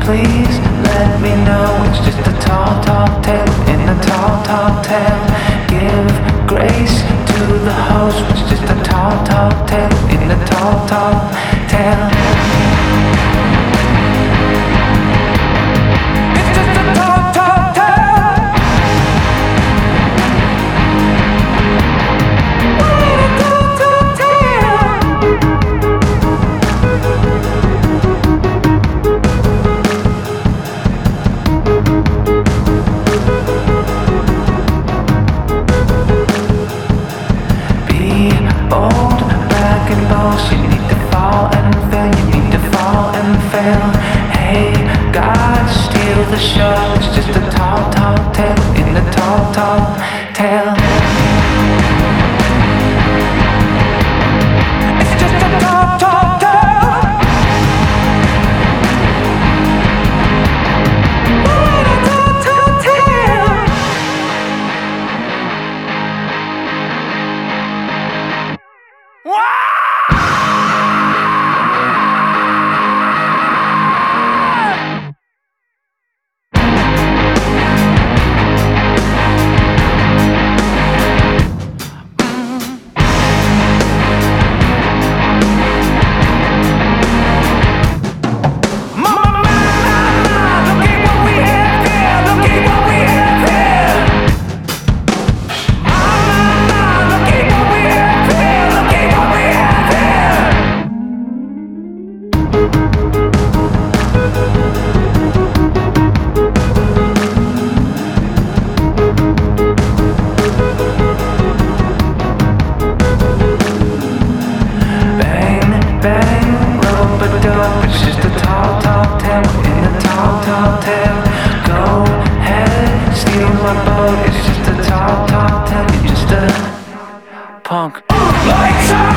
Please let me know. It's just a tall, tall tale in a tall, tall tale. Give grace to the host. It's just a tall, tall tale in a tall, tall tale. It's just a tall, tall tale. A tall, tall tale. Be bold, black and bold. You need to fall and fail. You need to fall and fail. Hey, God, steal the show. It's just a tall, tall tale in a tall, tall tale. It's just a tall, tall tale. A tall, tall tale. It's just a tall, tall tale in a tall, tall tale. Go ahead, steal my boat. It's just a tall, tall tale. You're just a punk. Lights out!